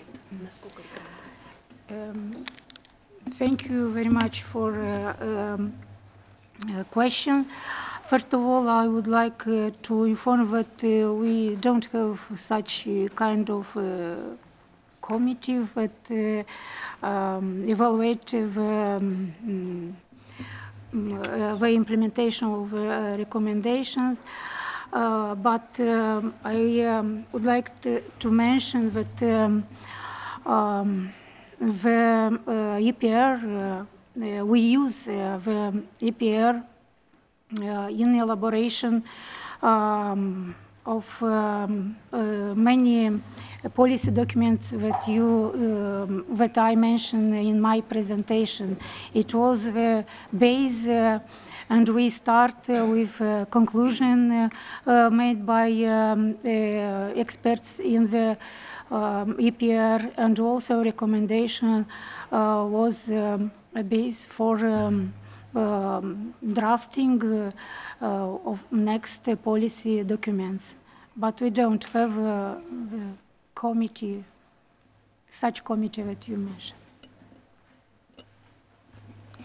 Thank you very much for question. First of all, I would like to inform that we don't have such kind of committee that evaluate the implementation of recommendations. But I would like to mention that the EPR, we use the EPR in elaboration of many policy documents that I mentioned in my presentation. It was the base, and we start with conclusion made by experts in the EPR, and also recommendation was a base for drafting of next policy documents. But we don't have a committee, such committee that you mentioned.